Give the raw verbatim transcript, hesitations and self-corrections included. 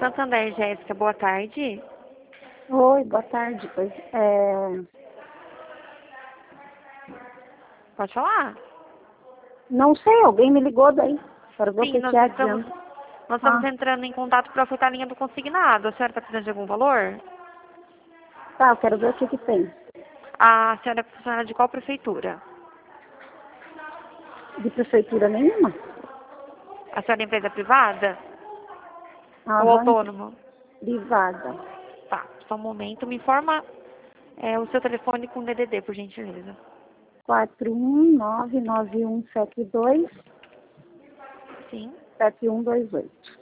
Santander, Jéssica, boa tarde. Oi, boa tarde. Pois, é... Pode falar? Não sei, alguém me ligou daí. Quero ver o Sim, que, nós que é estamos, adianta. nós estamos Ah, entrando em contato para ofertar a linha do consignado. A senhora está precisando de algum valor? tá, eu quero ver o que, que tem. A senhora é funcionária de qual prefeitura? De prefeitura nenhuma? A senhora é empresa privada? Ou Aham, autônomo? privada. Tá, só um momento. Me informa é, o seu telefone com D D D, por gentileza. quatro um nove nove um sete dois Sim. sete um dois oito.